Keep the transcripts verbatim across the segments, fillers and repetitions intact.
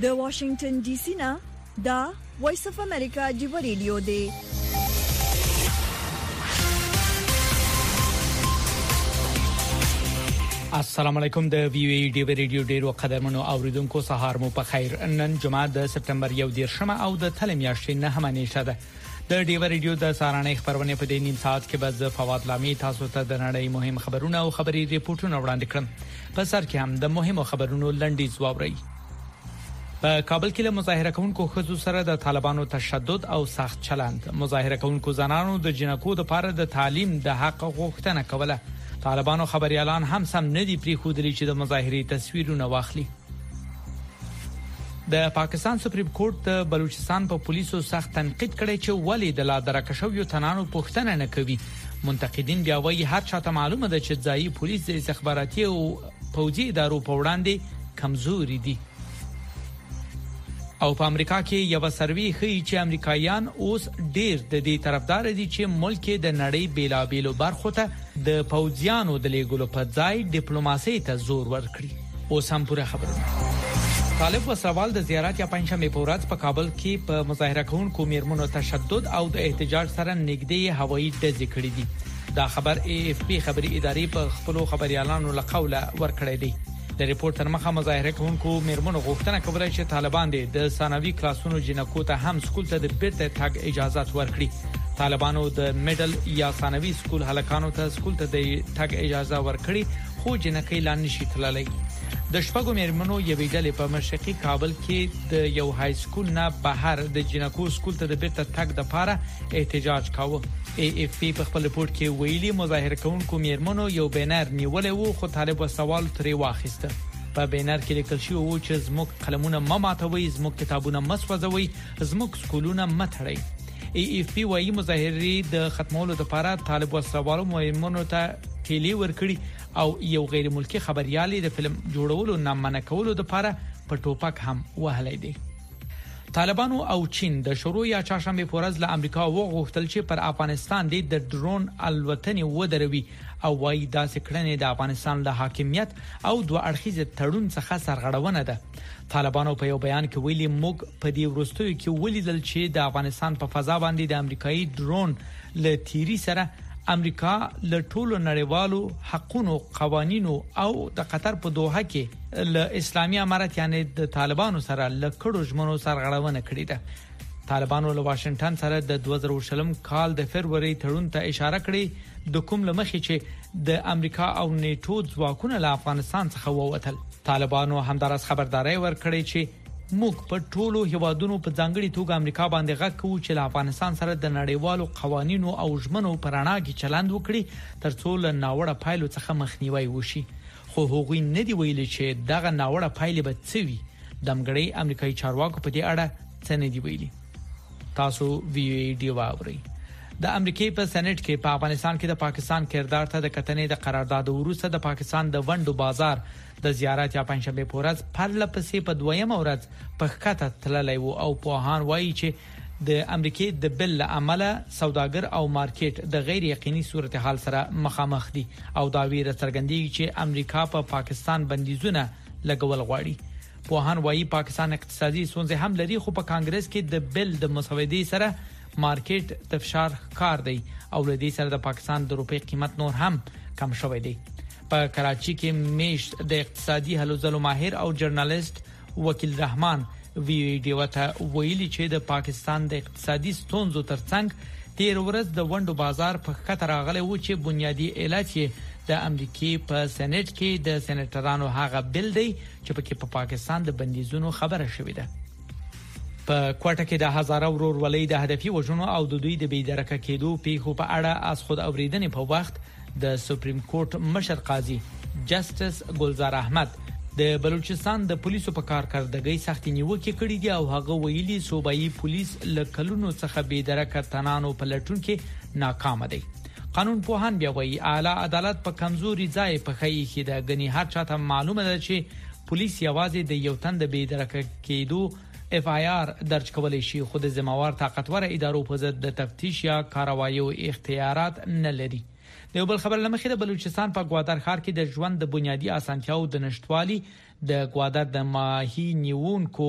د واشنگټن ډي سي نه دا وایس اف امریکا جوړ ریډیو دی. السلام علیکم. د وی وی ډی ریډیو ډیرو قدرمنو اوریدونکو سهار مو په خیر. نن جمعه د سپتمبر یو دیرشمه او د تلم میاشتې نه هم نشه ده. د ډیو ریډیو د سارانې خبرونه په دې نیم ساعت کې به ز فواد لامي تاسو ته د نړۍ مهم خبرونه او خبري ریپورتونه وړاندې کړم. په سر کې هم د مهمو خبرونو لنډیز واوري. په کابل کې له مظاهره کوونکو خزو سره د طالبانو تشدد او سخت چلند. مظاهره کوونکو زنانو د جنکو د لپاره د تعلیم د حق غوښتنه کوله. طالبانو خبريالان هم سم ندي پری خودري چې د مظاهرې تصویرونه واخلي. د پاکستان سپریم کورټ د بلوچستان په پولیسو سخت تنقید کړی چې ولې د لا درکشو تنانو پوښتنه نه کوي. منتقدین بیا وایي هر چاته معلومه ده چې ځایي پولیس د استخباراتي او پوځي ادارو په وړاندې کمزوري دي. او په امریکا کې یو سروي ښیي چې امریکایان اوس ډیر د دې طرفدار دي چې ملک د نړۍ بیلابېلو برخو ته د پوځیانو د لیږلو په ځای ډیپلوماسي ته زور ورکړي. اوس هم پوره خبرونه. طالب وسوال د زیارت یا پنځمه په ورځ په کابل کې په مظاهره کوونکو میرمنو تشدد او د احتجاج سره نږدې هوایي ډزې کړې دي. دا خبر ای اف پی خبري ادارې په خپل خبريالانو لقوله ورکړې دي. د ریپورت تر مخه مظاهره کوونکو میرمنو غوښتنه کوله چې طالبان د ثانوي کلاسونو جنکو ته هم سکول ته د بیرته تګ اجازه ورکړي. طالبانو د میډل یا ثانوي سکول هلکانو ته سکول ته د تګ اجازه ورکړي خو جنکې لا نشي تللی. د شپږو میرمنو یوې ډلې په مشرقي کابل کې د یو های سکول نه بهر د جنکو سکول ته د بیرته تګ د لپاره احتجاج کاوه. ای اف پی په خپل رپورت کې ویلي مظاهره کوونکو میرمنو یو بینر نیولې وو خو طالب وسوال ترې واخیسته. په بینر کې لیکل شوی و چې زموږ قلمونه مماتوي، زموږ کتابونه مسوځوي، زموږ سکولونه متړي. ای اف پی وايي مظاهرې د ختمولو لپاره طالب وسوالو میرمنو ته کلی ورکړي او یو غیر ملکی خبريالي د فلم جوړولو نامنع کولو لپاره په ټوپک هم وهلې دي. طالبانو او چین د شروع یا چهارشنبه پورز له امریکا وغوښتل چې پر افغانستان د ډرون الوتنې ودروي او وايي داسې کړنې د افغانستان له حاکمیت او دوه اړخیز تړون څخه سرغړونه ده. طالبانو په یو بیان کې ویلي موږ په دې ورستیو کې ولیدل چې د افغانستان په فضا باندې د امریکایي ډرون له تیری سره امریکا له ټولو نړیوالو حقوقو قوانینو او د قطر په دوحه کې له اسلامي امارت یعنی د طالبانو سره له کډو ژمنو سرغړونه کړې ده. طالبانو له واشنگټن سره د دوه زره شلم کال د فروری تړون ته اشاره کړې د کوم لمخې چې د امریکا او نیټو ځواکونه له افغانستان څخه ووتل. طالبانو همدارس خبرداري ورکړې چې موږ په ټولو هیوادونو په ځانګړي توګه امریکا باندې غږ کوو چې له افغانستان سره د نړیوالو قوانینو او ژمنو پر اړه کې چلند وکړي ترڅو له ناوړه پایلو څخه مخنیوي وشي. خو هغوی نه دی ویلي چې دغه ناوړه پایلې به څه وي. دمګړی امریکایي چارواکو په دې اړه څه نه دی ویلي. تاسو وی وی ډی واوري. د امریکای په سېنات کې په افغانستان کې د پاکستان کردار ته د کتنې د قرارداد وروسته د پاکستان د وندو بازار د زیارت یا پنځمه پورز پرله پسې په دویمه ورځ په خطه تللی وو او په هان وایي چې د امریکای د بل عمله سوداګر او مارکیټ د غیر یقیني صورتحال سره مخامخ دي او دا ویره څرګندوي چې امریکا په پا پاکستان بندیزونه لګول غواړي. په هان وایي پاکستان اقتصادي ستونزې هم لري خو په کانګرس کې د بل د مسودې سره مارکیټ تفشار کار دی او لدی سره د پاکستان د روپی قیمت نور هم کم شوی دی. په کراچي کې میشت د اقتصادي هلو ځلو ماهر او ژورنالیست وکیل رحمان وی ډیو ته ویلي چې د پاکستان د اقتصادي ستونزو ترڅنګ تیر ورځ د وندو بازار په خطر راغلی و چې بنیادی علت یې د امریکای په سېنات کې د سېناترانو هغه بل دی چې په کې په پا پاکستان د بندیزونو خبره شوې ده. په کوټه کې د هزاره ورور ولې د هدفي وژنو او د دوی د بيدرکه کېدو پیښو په اړه از خود اوریدنې په وخت د سپریم کورټ مشر قاضي جسټس ګلزار احمد د بلوچستان د پولیسو په کارکړدګۍ سختي نیوکه کړې دي او هغه ویلي صوبایي پولیس له کلونو څخه بيدرکه تنانو په لټون کې ناکام دي. قانون پوهان بیا وایي اعلی عدالت په کمزوري ځای په خی کې د غنی هر چاته معلومه ده چې پولیس یوازې د یو تن د بيدرکه کېدو اف آی آر درج کولای شي خو د ذمہوار طاقتور ادارو په ضد د تفتیش یا کاروایي اختیارات نه لري. د یو بل خبر لمخې د بلوچستان په ګوادر ښار کې د ژوند د بنیادی اسانتیاو د نشټوالي د ګوادر د ماهي نیونکو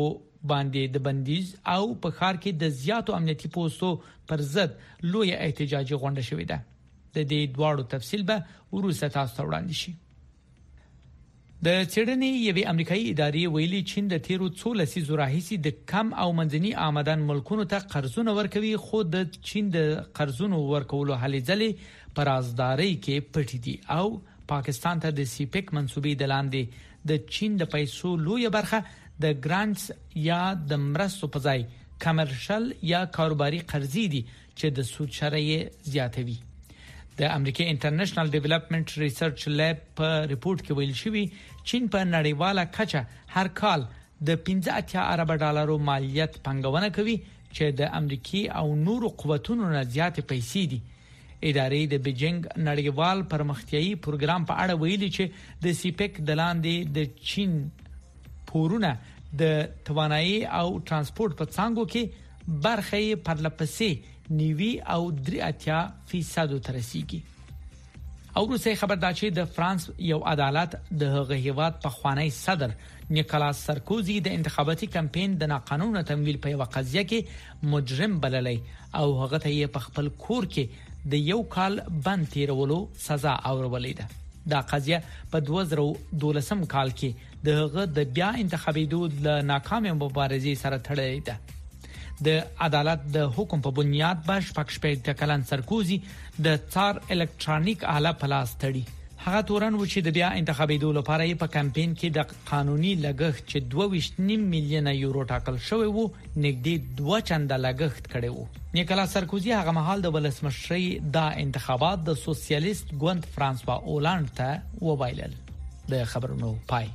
باندې د بندیز او په ښار کې د زیاتو امنیتي پوسټو پر ضد لوی احتجاجي غونډه شوې ده. د دې دواړو تفصیل به وروسته تاسو ته وړاندې شي. د چېرنې یوې امریکایي ادارې ویلي چین د تیرو څو لسیزو راهیسې د کم او منځني آمدن ملکونو ته قرضونه ورکوي، خو د چین د قرضونو ورکولو هلې ځلې په رازدارۍ کې پټې دي او پاکستان ته د سیپیک منسوبې د لاندې د چین د پیسو لوی برخه د ګرانټس یا د مرستو په ځای کمرشل یا کاروباري قرضې دي چې د سود شرایط زیاتوي. د امریکا انټرنیشنل ډیولپمنٹ ریسرچ لیب په ریپورت کې ویل شوی چین په نړیواله کچه هر کال د پنځه اتیا ارب ډالرو مالیات پنګونه کوي چې د امریکای او نورو قوتونو نه زیات پیسې دي. ادارې د بیجینګ نړیوال پرمختیایي پروګرام په اړه ویلي چې د سیپیک د لاندې د چین پورونه د توانایي او ترانسپورت په څانګو کې برخه پرلپسې نیوی او درې اتیا فیصد ترسيږي. او روسي خبردار چې د فرانس یو عدالت د هغه هیواد په خوانی صدر نیکولاس سارکوزی د انتخاباتي کمپاین د ناقانونه تمویل په یو قضیه کې مجرم بللی او هغه ته یې په خپل کور کې د یو کال بند تیرولو سزا اورولې ده. دا قضیه په دوه زره دولسم کال کې د هغه د بیا انتخابېدو له ناکامې مبارزې سره تړلې ده. د عدالت د حکم په بنیاد باندې پکشپېټ کلن سرکوزي د څار الکترونیک آله پلاس تړي. هغه تورن و چې د بیا انتخابېدو لپاره په کمپاین کې د قانوني لګښت چې دوه ویشت نیم میلیونه یورو ټاکل شوی وو نږدې دوه چنده لګښت کړی وو. نیکولاس سارکوزي هغه مهال د ولسمشرۍ د انتخابات د سوسیالیست ګوند فرانسوا اولاند ته وبایلل. د خبرونو پای.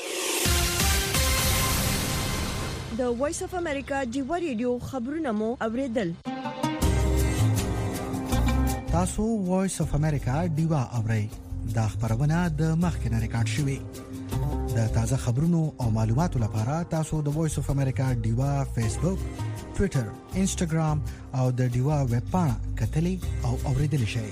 د وایس اف امریکا ډیو ریډیو خبرونه مو اوریدل. تاسو وایس اف امریکا ډیو اورئ. دا خبرونه د مخکنه ریکارډ شوې. د تازه خبرونو او معلوماتو لپاره تاسو د وایس اف امریکا ډیو فیسبوک، ټوئیټر، انسټاګرام او د ډیو ویب پاڼه کتلي او اوریدل شئ.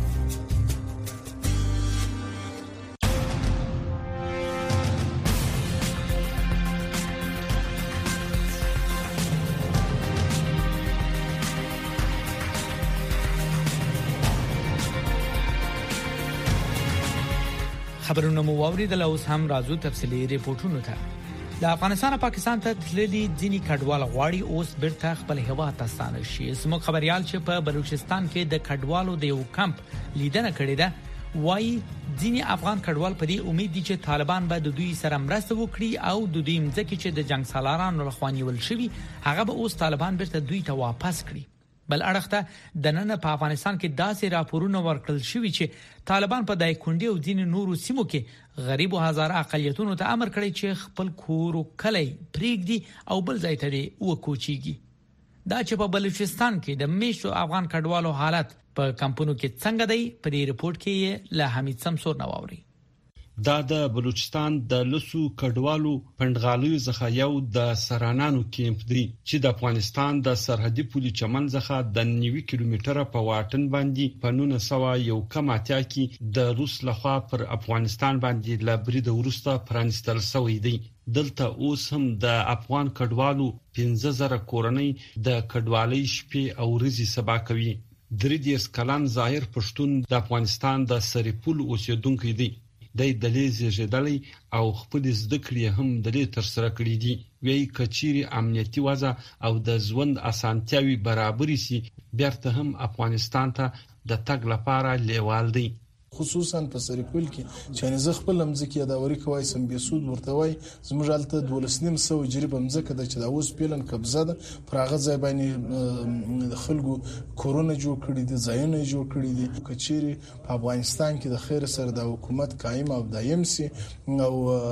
خبرونه مو واوریدل او هم راځو تفصیلی ریپورتونو ته. د افغانستان او پاکستان ته تللي ځینی کډوال غواړي اوس بیرته خپل هیواد ته ستانه شي. زموږ خبريال چې په بلوچستان کې د کډوالو د یو کمپ لیدنه کړې ده وايي ځینی افغان کډوال په دې امید دي چې طالبان به د دوی سره مرسته وکړي او د دوی مځکه چې د جنگ سالارانو لخوا نیول شوی هغه به اوس طالبان بیرته دوی ته واپس کړي. بل اړخته د نن په افغانستان کې داسې راپورونه ورکړل شوی چې طالبان په دای کونډي او ځینې نورو سیمو کې غریب او هزاره اقلیتونو ته امر کړی چې خپل کور او کلی پریږدي او بل ځای ته وکوچیږي. دا چې په بلوچستان کې د میشتو افغان کډوالو حالت په کمپونو کې څنګه دی په دې رپورت کې له حمید سمسور نواوري. دا د بلوچستان د لسو کډوالو پندغالیو څخه یو د سرانانو کیمپ دی چې د افغانستان د سرحدي پولي چمن څخه د نوي کیلومتره په واټن باندې په نولس سوه یو کم اتیا کې د روس لخوا پر افغانستان باندې لبرید ورسته پرانستل شوی دی. دلته اوس هم د افغان کډوالو پنځه زره کورنۍ د کډوالۍ شپې او ورځې سبا کوي. درې دیس کلن ظاهر پښتون د افغانستان د سریپول اوسیدونکو دی. د دلیز جدلي او خپل زده کړې هم د دې تر سره کړې دي. وی کچيري امنیتي وضع او د ژوند اسانتیاوي برابرې سي بیرته هم افغانستان ته د تګ لپاره لیوال دي. خصوصا په سریپول کې چې نه خپل مځکه دا وری کوي سم به سود ورته وای زموږ حالت دولسنیم سو جریبه مځکه د چې دا اوس پیلن قبضه ده پر هغه ځای باندې خلکو کورونا جوړ کړی دي ځایونه جوړ کړی دي. کچيري په افغانستان کې د خیر سره د حکومت قائم او دایم سي او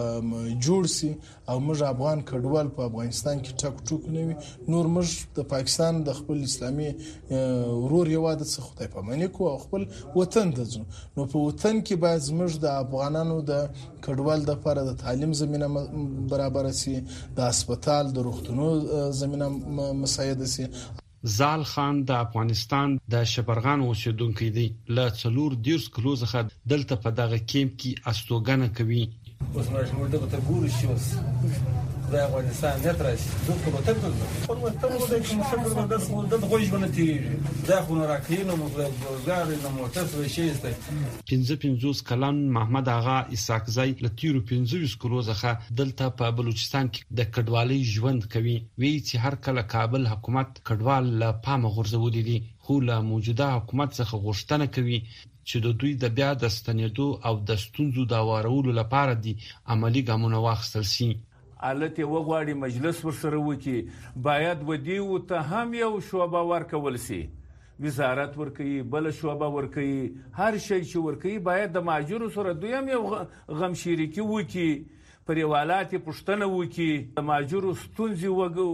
جوړ سي او موږ افغان کډوال په افغانستان کې ټاک ټوک نه وي نور موږ د پاکستان د خپل اسلامي ورور یواده څخه خدای په منی کو او خپل وطن ته ځو. نو په وطن کې باید زموږ د افغانانو د کډوال د لپاره د تعلیم زمينه برابر سي، د هسپتال د روغتونو زمينه مساعد سي. زال خان د افغانستان د شبرغان اوسیدونکو دی. له څلور دیرس کلو څخه دلته په دغه کیمپ کې استوګنه کوي. اوس موږ ته ګورو شوس د افغانستان نه ترسي زه په وطن کې په وطن کې کوم څه په دغه د غوښ باندې تیریږي دا خو نه راکینو موږ ګورګار نه موټر څه شي است پنځه پنځوس کلن محمد آغا اسحاقزی لتیرو پنځوس کلو ځخه دلته په بلوچستان کې د کډوالۍ ژوند کوي وی چې هر کله کابل حکومت کډوال له پامه غورځولي دي خو له موجوده حکومت څخه غوښتنه کوي چې د دوی د بیا د ستنېدو او د ستونزو د وارولو لپاره دي عملی ګامونه واخیستل شي. الته وغواړي مجلس ورسره وکړي باید ودی او ته هم یو شوبه ورکول شي وزارت ورکړي بل شوبه ورکړي هر شي چې ورکړي باید د ماجور سره دویم یو غم شریکی وکړي پر یوالات پښتنه وکي د ماجورو ستونزې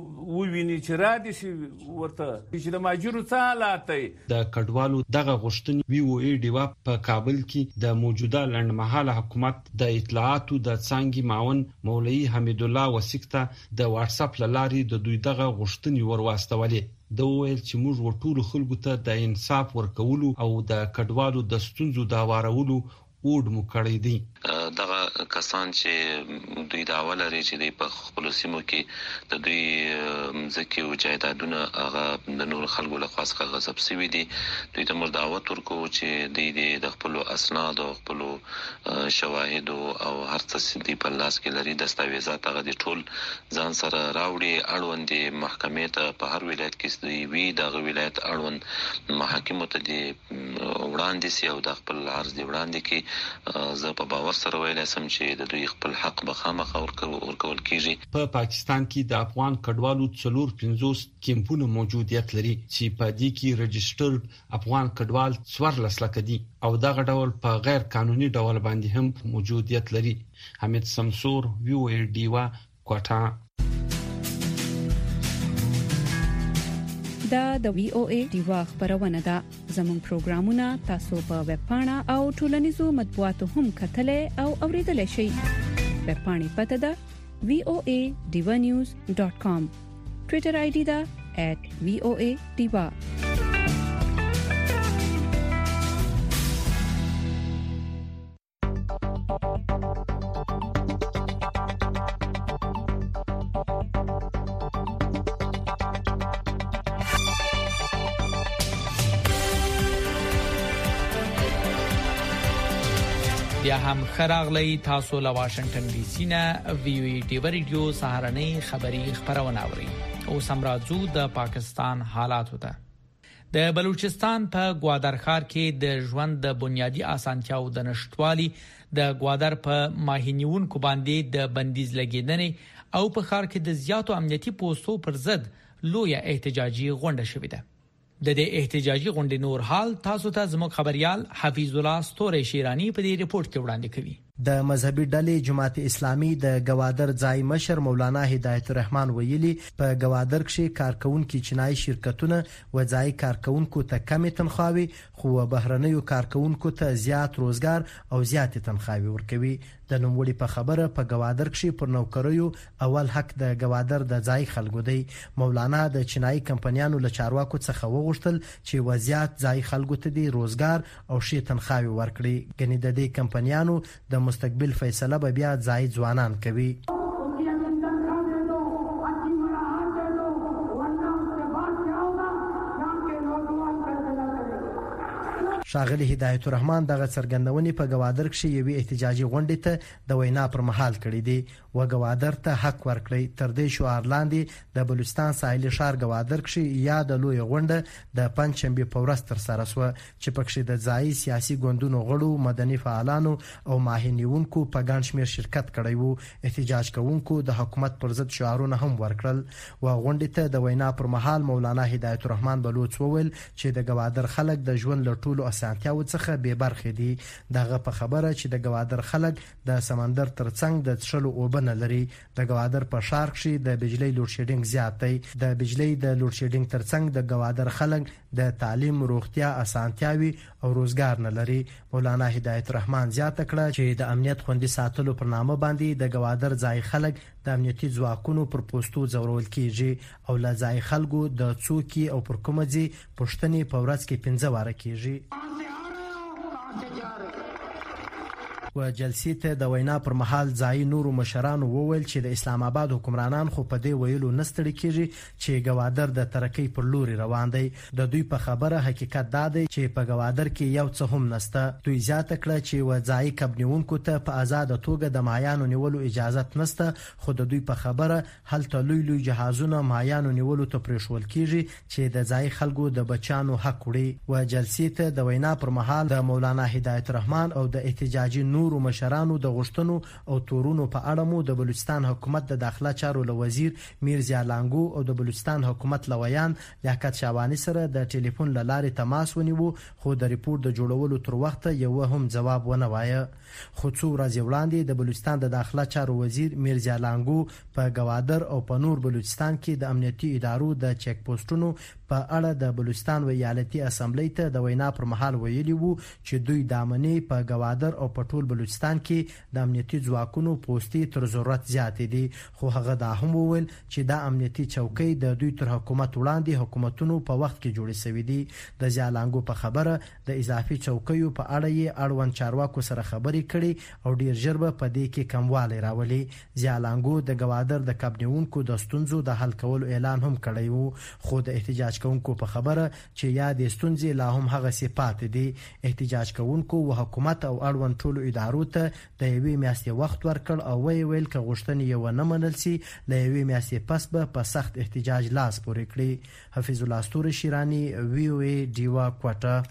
وویني چې را دي شي ورته چې د ماجورو څه حالات دي د کډوالو دغه غوښتنې وی او ای ډیوا په کابل کې د موجوده لنډمهاله حکومت د اطلاعاتو د څنګه معاون مولوی حمید الله وسیکته د واتس اپ لارې د دوی دغه غوښتنې ورواستولې د ویل چې موږ ورټول خلکو ته د انصاف ورکولو او د کډوالو د ستونزو د وارولو وډ مو کړی دی. دغه کسان چې دوی دا ولري چې په خپل سیمو کې د دوی ځکه او جایدادونه هغه د نور خلکو له خاص غصب سوي دي دوی ته موږ دعوت ورکو چې دوی د خپل اسناد او خپل شواهد او هر څه دي په لاس کې لري دستاویزات هغه د ټول ځان سره راوړي اړوند محکمې ته په هر ولایت کې دوی وی دغه ولایت اړوند محاکمو ته دي وړاندې سي او د خپل عرض دی وړاندې کې زه په باور سره ویلای سم چې د دوی خپل حق به خامخا ورکول کیږي. په پاکستان کې د افغان کډوالو څلور پنځوس کیمپونه موجودیت لري چې په دې کې رجسټرډ افغان کډوال څوارلس لک دي او دغه ډول په غیر قانوني ډول باندې هم موجودیت لري. حمید سمسور ویو ای ډیوا کوټا. دا د وی او ای ډیوا خبرونه ده. زموږ پروګرامونه تاسو په ویب پاڼه او ټولنیزو مطبوعاتو هم کتلې او اوریدلای شئ. ویب پاڼې پته ده وی او ای ډیوا نیوز ډاٹ کام. ټوئیټر آی ډی ده ایٹ وی او ای ډیوا. بیا هم خراغلی تاسو له واشنگټن ډي سي نه وی او ای ټي ریډیو سهارنۍ خبری خبرونه اوري او سمراجو د پاکستان حالات وته. د بلوچستان په گوادر ښار کې د ژوند د بنیادی اسانتیاو د نشټوالي د گوادر په ماهینیونکو باندې د بندیز لګیدنې او په ښار کې د زیاتو امنیتي پوسټو پر ضد لویه احتجاجي غونډه شوې ده. د دې احتجاجي غونډې نور حال تاسو ته زموږ خبريال حفیظ الله ستوري شیرانی په دې ریپورت کې وړاندې کوي. د مذهبي ډلې جماعت اسلامي د گوادر ځای مشر مولانا هدایت الرحمن ویلي په گوادر کې کارکونکو چینای شرکتونه و ځای کارکونکو ته کمې تنخواوي خو بهرنیو کارکونکو ته زیات روزګار او زیات تنخواوي ورکوي. د نوموړي په خبره په گوادر کې پر نوکریو اول حق د گوادر د ځای خلکو دی. مولانا د چینای کمپنیانو له چارواکو څخه وغوښتل چې وضعیت ځای خلکو ته دی روزګار او شی تنخواوي ورکړي. ګنې د دې کمپنیانو د مستقبل فیصله به بیا ځای ځوانان کوي. شاغلی هدایت الرحمن دغه څرګندونې په گوادر کې یوې احتجاجي غونډې ته د وینا پر مهال کړې دي و گوادر ته حق ورکړي. تر دې شعار لاندې د بلوچستان ساحلي ښار گوادر کې یا د لوی غونډه د پنځشنبه په ورځ تر سره شو چې پکې د ځای سیاسي ګوندونو غړو مدني فعالانو او ماهینیونکو په ګڼ شمېر شرکت کړی وو. احتجاج کوونکو د حکومت پر ضد شعارونه هم ورکړل و غونډې ته د وینا پر مهال مولانا هدایت الرحمن بلوچ وویل چې د گوادر خلک د ژوند له ټولو اسانتیاو څخه بې برخې دي. دغه په خبره چې د گوادر خلک د سمندر ترڅنګ د څښلو اوبه نه لري. د گوادر په ښار کې د بجلی لوډ شیډینګ زیات دی. د بجلی د لوډ شیډینګ ترڅنګ د گوادر خلک د تعلیم روغتیا اسانتیاوي او روزګار نه لري. مولانا هدایت الرحمن زیاته کړه چې د امنیت خوندي ساتلو پر نامه باندې د گوادر ځای خلک د امنیتي ځواکونو پر پوسټو ځورول کیږي او له ځای خلکو د څوکي او پر کومه ځي پښتني په ورځ کې پنځه واره کیږي. و جلسې ته د وینا پر مهال ځای نورو مشرانو وویل چې د اسلام آباد حکمرانان خو په دې ویلو نستړي کیږي چې ګوادر د ترقۍ پر لوري روان دی. د دوی په خبره حقیقت دا دی چې په ګوادر کې یو څه هم نسته. دوی زیاته کړه چې وځای کبنیونکو ته په آزاد توګه د مایانو نیولو اجازه نسته، خو د دوی په خبره هلته لوی لوی جهازونه مایانو نیولو ته پرېښول کیږي چې د ځای خلکو د بچانو حق وړي. و جلسې ته د وینا پر مهال د مولانا هدایت الرحمن او د احتجاجي نورو مشرانو د غوښتنو او تورونو په اړه مو د بلوچستان حکومت د داخله چارو له وزیر میرزا لانګو او د بلوچستان حکومت لویان لیاقت شعبانی سره د ټلیفون له لارې تماس ونیو، خو د ریپورت د جوړولو تر وخته یو هم جواب ونه وایه. خو څو ورځې وړاندې د بلوچستان د داخله چارو وزیر میرزا لانګو په ګوادر او په نور بلوچستان کې د امنیتي ادارو د چیک پوسټونو په اړه د بلوچستان ویالتي اسمبلی ته د وینا پر مهال ویلي وو چې دوی د امنیت په ګوادر او په ټول بلوچستان کې د امنیتي ځواکونو پوسټي تر ضرورت زیات دي. خو هغه دا هم وویل چې دا امنیتي چوکۍ د دوی تر حکومت وړاندې حکومتونو په وخت کې جوړې شوې دي. د زیالانګو په خبره د اضافي چوکیو په اړه یې اړوند چارواکو سره خبرې کړي او ډیر ژر به په دې کې کموالی راولي. زیالانګو د ګوادر د کابنیونکو د ستونزو د حل کولو اعلان هم کړی وو، خو د احتجاج کوونکو په خبره چې یا د ستونزې لا هم هغه صفات دي. احتجاج کوونکو و حکومت او اړوند ټولو ادارو ته د یوې میاشتې وخت ورکړ او وی ویل که غوښتنې یې ونه منل سي له یوې میاشتې پس به په سخت احتجاج لاس پورې کړي. حفیظ الله ستوري شیرانی، وی او ای ډیوا کوټه.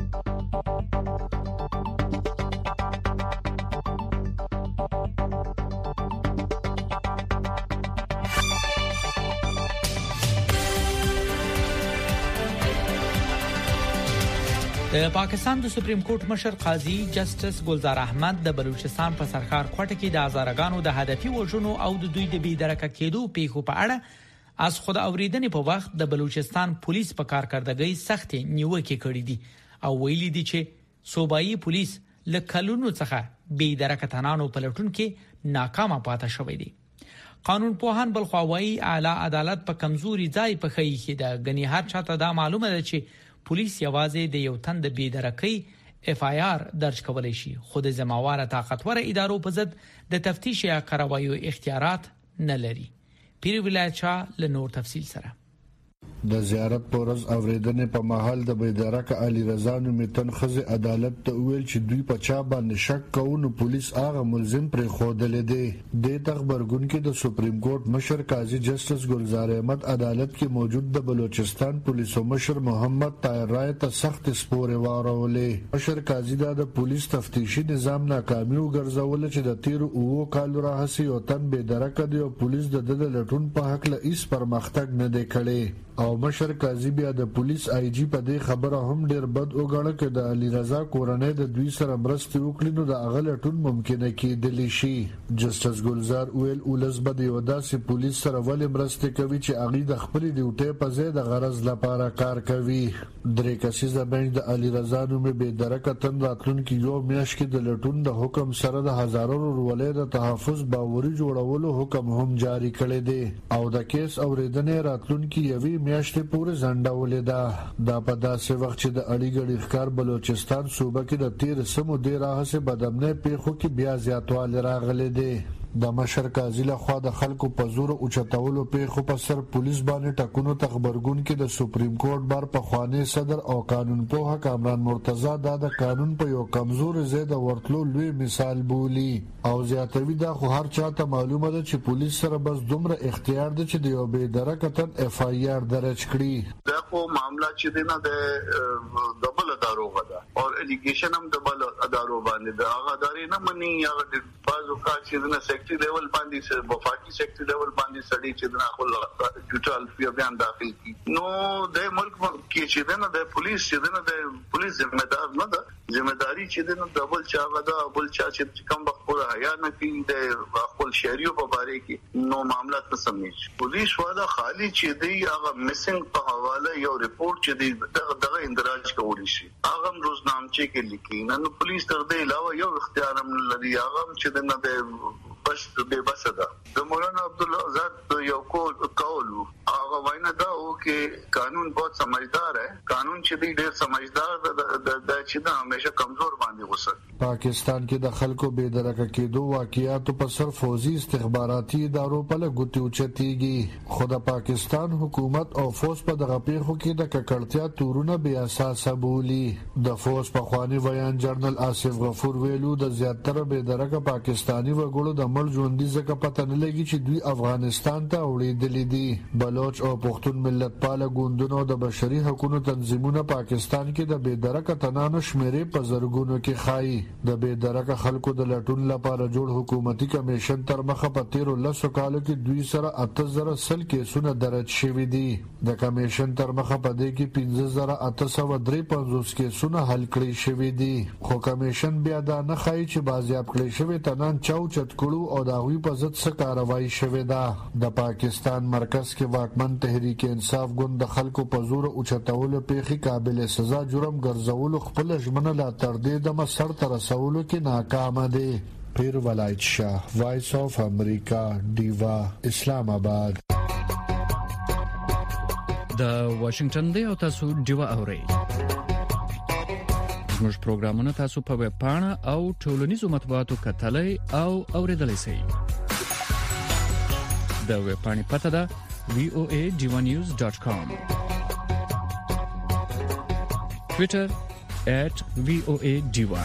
د پاکستان د سپریم کورټ مشر قاضي جسټس ګلزار احمد د بلوچستان په سرکار کوټه کې د هزارګانو د هدفي وژنو او د دوی د بېدرکه کېدو پیښو په اړه از خود اوریدنې په وخت د بلوچستان پولیس په کارکردګۍ سخت نیوکې کړې دي او ویلي دي چې صوبایي پولیس له کلونو څخه بېدرکه تنانو په لټون کې ناکامه پاتې شوی دي. قانون پوهان بل خو وايي اعلی عدالت په کمزوري ځای په خی کې ده. غني هر چاته دا معلومه ده چې پولیس یوازې د یو تن د بېدرکۍ اف آی آر درج کولای شي، خو د ذمہواره طاقتور ادارو په ضد د تفتیش یا کاروایي اختیارات نه لري. پیر ولایت شاه له نور تفصیل سره د زیارت پورز اوریدنې په محل د بيدرک علي رضا نومیتن خزه عدالت ته ویل چې دوی په چا باندې شک کوي، پولیس هغه ملزم پر خودلې دي. د تخبرګون کې د سپریم کورټ مشر قاضي جسټس ګلزار احمد عدالت کې موجود د بلوچستان پولیسو مشر محمد طاهر رای ته سخت سپورې وارولې. مشر قاضي د پولیس تفتیشي نظام ناکامي وګرځول چې د تیر او کال راهسي او تن بيدرک دی او پولیس د د لټون په حق له هیڅ پرمختګ نه دی کړی. او مشر قاضي بیا د پولیس آی جی په دې خبره هم ډیر بد وګڼه چې د علي رضا کورنۍ د دوی سره مرسته وکړي نو د هغه لټون ممکنه کېدلی شي. جسټس ګلزار ویل ولس به یو داسې پولیس سره ولې مرسته کوي چې هغه د خپل ډیوټي په ځای د غرض لپاره کار کوي. درې کسیزه بنچ د علي رضا نومې بېدرکه تن راتلونکي یو میاشت کې د لټون د حکم سره د هزارو ورولې د تحفظ باوري جوړولو حکم هم جاری کړی دی او د کیس اوریدنې راتلونکي یوې میاشتې پورې ځنډولې ده. دا په داسې وخت چې د اړیګړي ښکار بلوچستان صوبه کې د تیر سمو دی راهسه بدامنۍ پیښو کې بیا زیاتوالی راغلی دی. د مشر قاضي له خوا د خلکو په زور اوچتولو پیښو په سر پولیس باندې ټاکنو تخبرګون کې د سپریم کورټ بار په خوانی صدر او قانون پوها کامران مرتضی دا د قانون په یو کمزور زیاده ورتلو لوی مثال بولی او زیاتوي دا خو هر چاته معلومه ده چې پولیس سره بس دومره اختیار ده چې د یو بېدرکه تن اف آی آر درج کړي. دا خو معاملہ چې دی نه د ډبل ادارو غدا او الیګیشن هم ډبل ادارو باندې دا هغه ادارې نه مني هغه د بازو کار چې نه سیکټری لیول باندې سره وفاقي سیکټری لیول باندې سړي چې نه خپل ډیټیل فی بیان داخل کی نو د ملک کې چې نه د پولیس چې نه د پولیس ذمہ دار نه ده ذمہداري چې نه ډبل چا غدا بل چا چې کوم خپل حیا نه کوي د خپل شهريو په باره کې نو معاملات نه سمېږي. پولیس واده خالی چې دی هغه میسنګ په حواله یو ریپورت چې دی دغه اندراج کولی شي هغه روزنامچې کې لیکي نو پولیس تر دې علاوه یو اختیار هم لري هغه چې نه د بس به بس ده. د مولانا عبدالله آزاد یو کول کول هغه وینا دا او کې قانون بہت سمجھدار ہے. قانون چې دی ډېر سمجھدار د چې دا همیشه کمزور باندې غوسه. پاکستان کې د خلکو بې درکه کېدو واقعیاتو په سر فوزي استخباراتي ادارو په لګوتې اوچتېږي، خو د پاکستان حکومت او فوج په دغه پیښو کې د ککړتیا تورونه بې اساسه بولي. د فوج په خواني بیان جنرال آصف غفور ویلو د زیاتره بې درکه پاکستاني وګړو د مړ ژوندۍ ځکه پته نه لګي چې دوی افغانستان ته وړېدلي دي. بلوچ او پښتون ملت پاله ګوندونو د بشري حقوقو تنظیمونه پاکستان کې د بې درکه تنانو شمیرې په زرګونو کې خایي. د بې درکه خلکو د لټون لپاره جوړ حکومتي کمیشن تر مخه په تیرو لسو کالو کې دوی سره اته زره سل کیسونه درج شوي دي. د کمیشن تر مخه په دې کې پنځه زره اته سوه درې پنځوس کیسونه حل کړي شوي دي، خو کمیشن بیا دا نه ښایي چې بازیاب کړي شوي تنان چوچت کړو او د هغوی په ضد څه کاروایي شوې ده. د پاکستان مرکز کې واکمن تحریک انصاف ګوند د خلکو په زور اوچتولو پیښې قابل سزا جرم ګرځولو خپله ژمنه لا تر دې دمه سرته رسولو کې ناکامه دی. پیر ولایت شاه، وایس آف امریکا، ډیوا، اسلام آباد. د واشنگټن دی او تاسو ډیوا اورئ. زموږ پروګرامونه تاسو په ویب پاڼه او ټولنیزو مطبوعاتو کتلای او اوریدلای شئ. د ویب پاڼې پته ده وی او ای ډیوا نیوز ډاټ کام. ټویټر ایٹ وی او ای ډیوا.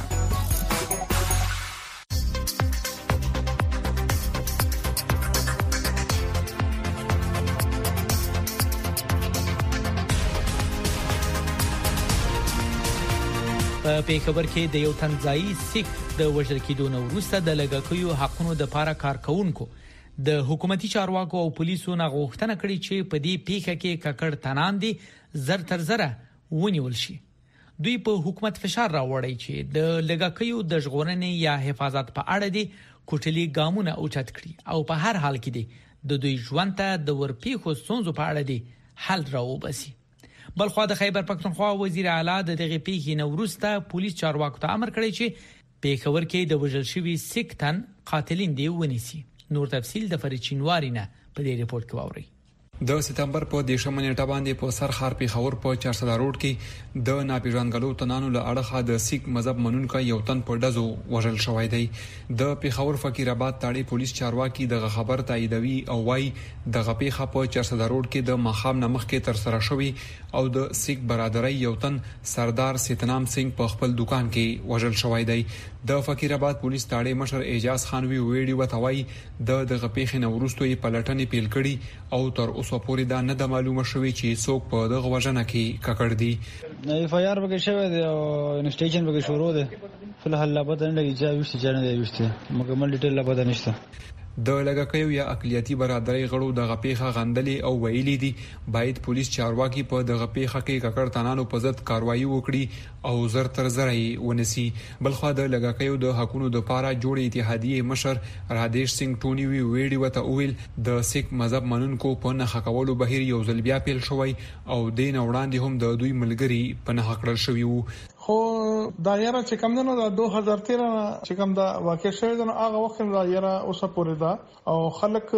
په پیښور کې د یو تنځایي سیک د وژل کېدو نه وروسته د لګښتو حقونو د لپاره کارکونکو د حکومتي چارواکو او پولیسو نه غوښتنه کړې چې په دې پیښه کې ککړ تنان دي زر تر زره ونیول شي. دوی په حکومت فشار راوړی چې د لګښتو د ژغورنې یا حفاظت په اړه دي کوټلي ګامونه اوچت کړي او په هر حال کې دي د دوی ژوند ته د ورپیښو ستونزو په اړه دي حل راوباسي. بلخو د خیبر پختونخوا وزیر اعلی د دغه پیښې نه وروسته پولیس چارواکو ته امر کړی چې پیښور کې د وژل شوي سیک تن قاتلین دی ونیسي. نور تفصیل د فرید چینواری نه په دې ریپورت کې واورئ. د سپتمبر په دیشمه نیټه باندې په سرخار پیښور په چار سده روډ کې د ناپیژانګلو تنانو له اړخه د سیک مذهب منونکو یو تن په ډزو وژل شوی دی. د پیښور فقیر آباد تاړي پولیس چارواکي د خبر تاییدوي او وايي د غپیخه په چار سده روډ کې د مخام نمخ کې تر سره شوی او د سیک برادرۍ یو تن سردار ستنام سنگ په خپل دکان کې وژل شوی دی. د فقیر آباد پولیس تاړي مشر اعجاز خان وی ویډیو وتاوي د د غپیخه نه ورستوي پلټنې پیل کړي او تر اوسه پورې دا نه د معلومه شوی چې څوک په دغه وژنه کې ککړ دي. نه اف آی آر وکړ شوی دی او انویسټیګیشن وکړ شروع دی. فلحال لا پته نه لګی چې وشته چې نه دی وشته مکمل ډیټیل لا پته نشته. د لګکیو یا اقلیتی برادرۍ غړو د غپیخه غندلې او ویلي دي باید پولیس چارواکي په د غپیخه کې ککړ تنانو په ضد کاروایی وکړي او زر تر زرای ونسی. بلخو د لګکیو د حقوقو د لپاره جوړ اتحادیه مشر رادیش سنگ ټونی وی ویډیو ته ویل د سیک مذهب منونکو په نه حقولو بهیر یو ځل بیا پیل شوی او دین وړاندې هم د دوی ملګری په نه حقړل شوی وو. خو دا یاره چې کوم نه د دوه هزار تیرہ چې کوم دا واقع شوی دا هغه وخت دا یاره اوسه پورې دا او خلک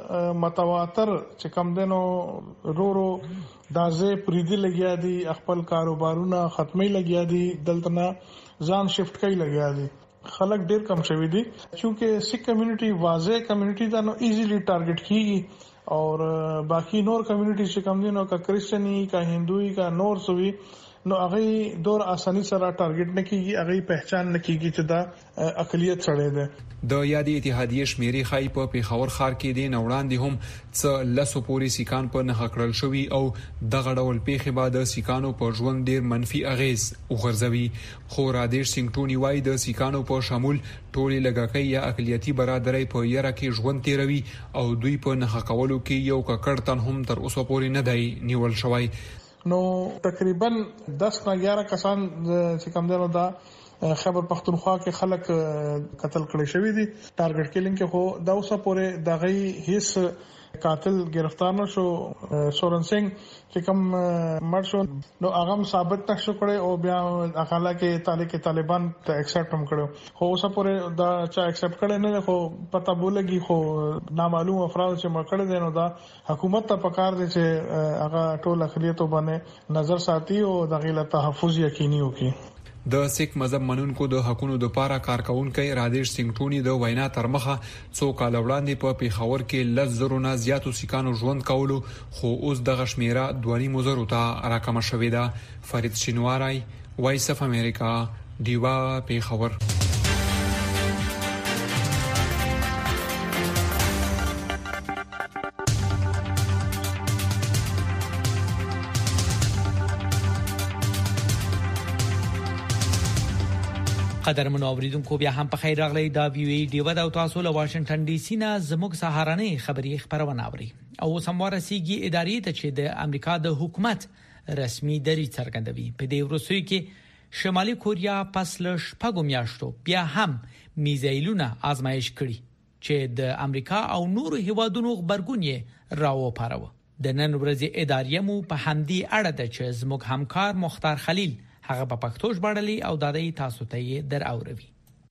متواتر چې کوم دنو رو رو دازه پریدي لګیا دي خپل کاروبارونه ختمي لګیا دي دلته ځان شفت کوي لګیا دي. خلک ډیر کم شوی دي چې سیک کمیونټي واضح کمیونټي دا نو ایزیلی ټارګټ کیږي او باقی نور کمیونټي چې کوم دي نو کا کرسچنی کا هندوی کا نور سوي نو هغه دور اساني سره ټارګټ نه کیږي هغه پہچان نه کیږي چې دا اقلیت سره ده. د یادې اتحادیه شمیرې خای په پیښور ښار کې د نوړاندې هم څ لسو پوری سیکان په نه خکړل شوی او د غړول پیښه بعد سیکانو په ژوند ډیر منفي اغیز وغورځوي. خو رادیش سنگ ټونی وای د سیکانو په شمول ټولي لګاکۍ یا اقلیتی برادرۍ په یره کې ژوند تیروي او دوی په نه حقولو کې یو ککړ تن هم تر اوسه پورې نه دی نیول شوی. نو تقریبا دس نه اګیاره کسان چې کوم دنو دا خیبر پختونخوا کې خلک قتل کړي شوی دي ټارګټ کیلینګ کې. خو دا اوسه پورې دغه هیڅ قاتل گرفتار نشو سورن سنگ چې کوم مرشو نو هغه ثابت نشو کړي او بیا اقاله کې تعالی کې طالبان ته ایکسپټ هم کړو خو اوسه پورې دا چا ایکسپټ کړي نه خو پته بولګي خو نامعلوم افراد چې مکړه دي نو دا حکومت ته پکار دي چې هغه ټول اقلیتو باندې نظر ساتي او د غیله تحفظ یقیني وکړي. د سیک مذهب منونکو د حقونو د پاره کارکونکو رادیش سنگ ټونی د وینا تر مخه څو کال وړاندې په پیښور کې لزرو نه زیاتو سیکانو ژوند کولو خو اوس د غشمیره دوانی مزرو ته راکمه شوې ده. فرید شینواری، وایس اف امریکا، دیوا پیښور. قدرمنو اوریدونکو بیا هم په خیر راغلی. دا وی وی ډیو د تاسو له واشنگټن ډي سي نه زموږ سهارنۍ خبري خبرونه اوري او سموارسيږي ادارې ته چې د امریکا د حکومت رسمي دری څرګندوي. په دې ورسوي کې شمالي کوریا پس له شپږو میاشتو بیا هم میزایلونه آزمایش کړي چې د امریکا او نورو هیوادونو خبرګون یې راو پاروه. د نن ورځې ادارې مو په همدي اړه د چې زموږ همکار مختار خلیل هغه په پښتو ژباړلی او د دې تاسو ته در اوروي.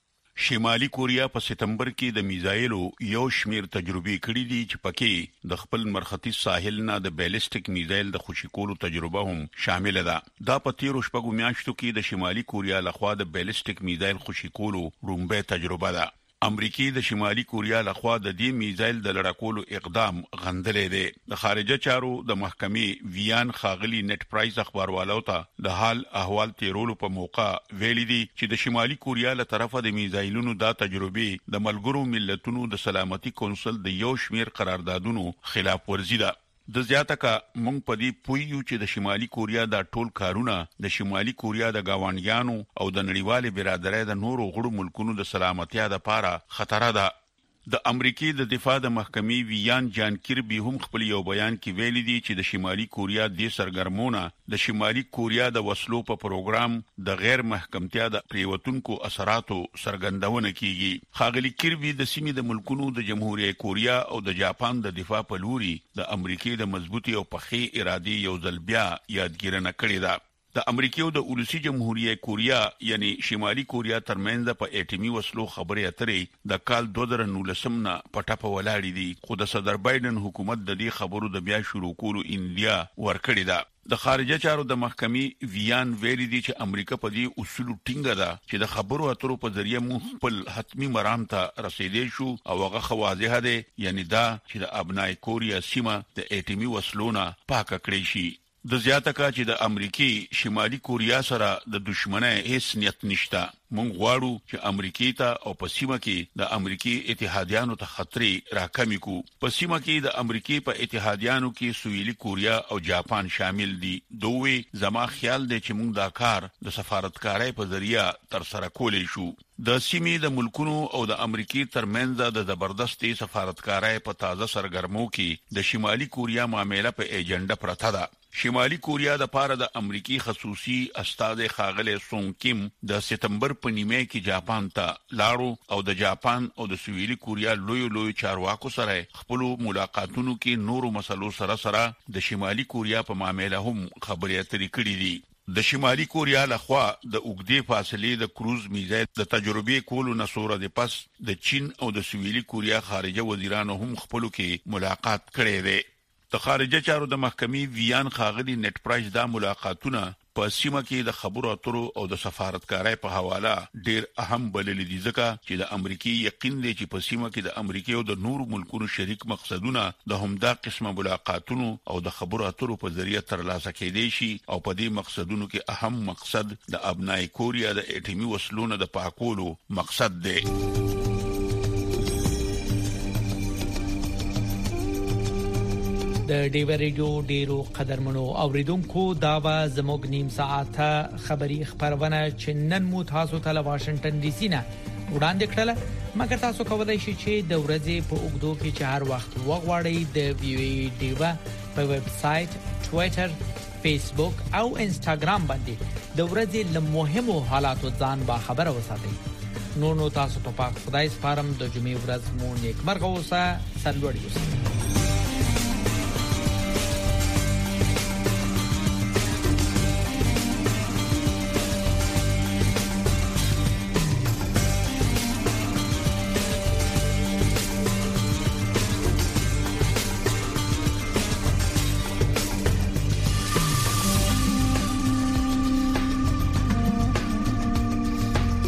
شمالي کوریا په سپتمبر کې د میزایلو یو شمیر تجربه کړې دي چې پکې د خپل مرخصی ساحل نه د بیلستیک میزایل د خوشی کولو تجربه هم شامل ده. دا په تیرو شپږو میاشتو کې د شمالي کوریا لخوا د بیلستیک میزایل خوشی کولو رومبه تجربه ده. امریکای د شمالي کوریا لخوا د دې میزایل د لړکولو اقدام غندلې دی. د خارجه چارو د محکمې ویان خاغلی نت پرایز اخباروالو ته د حال احوال تیرولو په موقع ویلي دي چې د شمالي کوریا له طرفه د میزایلونو دا تجربه د ملګرو ملتونو د سلامتي کونسل د یو شمیر قراردادونو خلاف ورزي ده. د زیاته کا مونږ په دې پویو چې د شمالي کوریا د ټول کارونه د شمالي کوریا د گاونډیانو او د نړیوال برادرۍ د نورو غړو ملکونو د سلامتیا لپاره خطر ده. د امریکای د دفاع د محکمې ویان جان کیربي هم خپل یو بیان کې ویلي دي چې د شمالي کوریا د سرګرمونه د شمالي کوریا د وسلو په پروګرام د غیر محکمتیا د پریوتونکو اثراتو سرګندونه کیږي. خاغلی کیربي د سیمې د ملکونو د جمهوریت کوریا او د جاپان د دفاع په لوري د امریکای د مضبوطی او پخې ارادي یو ځل بیا یادګیرنه کړې ده. د امریکای د اولسي جمهوریت کوریا یعنی شمالي کوریا ترمنځ په اټومي وسلو خبرې اترې د کال دوه زره نولسم نه پټه ولاړې دي. خو د صدر بایدن حکومت د دې خبرو د بیا شروع کولو انډیا ورکړې ده. د خارجه چارو د محکمې ویان ویلي دي چې امریکا په دې اصول ټینګه ده چې د خبرو اترو په ذریعہ مو خپل حتمی مرام ته رسیدې شو او هغه خواځه ده یعنی دا چې د ابنای کوریا سیمه د اټومي وسلو نه پاک کړی شي. د زیاته کا چې د امریکای شمالي کوریا سره د دښمنۍ هیڅ نیت نشته. مونږ غواړو چې امریکای ته او په سیمه کې د امریکای اتحادیانو ته خطرې راکمې کو. په سیمه کې د امریکای په اتحادیانو کې سویلي کوریا او جاپان شامل دي. دوی زما خیال دی چې مونږ دا کار د سفارتکارۍ په ذریعہ تر سره کولای شو. د سیمې د ملکونو او د امریکای ترمنځ د زبردستي سفارتکارۍ په تازه سرګرمو کې د شمالي کوریا معاملې په ایجنډا پرته ده. شمالي کوریا د پاره د امریکای خصوصي استاد خاغله سون کیم د سپتمبر په نیمه کې جاپان ته لاړو او د جاپان او د سویلي کوریا لوی لوی چارواکو سره خپل ملاقاتونو کې نورو مسلو سره سره د شمالي کوریا په معاملې هم خبرې اترې کړې دي. د شمالي کوریا لخوا د اوګدې فاصلې د کروز میزایل د تجربه کولو نسوره د پس د چین او د سویلي کوریا خارجه وزیرانو هم خپل کې ملاقات کړې ده. د خارجه چارو د محکمې ویان خاغلی نت پرایز دا ملاقاتونه په سیمه کې د خبرو اترو او د سفارتکارۍ په حواله ډیر اهم بلل دي ځکه چې د امریکای یقین دی چې په سیمه کې د امریکای او د نورو ملکونو شریک مقصدونه د همدا قسمه ملاقاتونو او د خبرو اترو په ذریعہ ترلاسه کېدای شي او په دې مقصدونو کې اهم مقصد د ابنای کوریا د اټومي وسلو نه د پاکولو مقصد دی. د ډیو ریډیو ډیرو قدرمنو اوریدونکو دا و زموږ نیم ساعته خبری خبرونه چې نن مو تاسو ته له واشنگټن ډي سي نه وړاندې کړل. مګر تاسو کولای شئ چې د ورځې په اوږدو کې چې هر وخت وغواړئ د وی وی ډیو په ویب سټ، ټوئیټر، فیسبوک او انسټاګرام باندې د ورځې له مهمو حالاتو ځان با خبر اوسئ. نو نو تاسو ته په خدای سپارم. د جمعې ورځ مو نیکمرغه اوسه. سلوړی اوسه.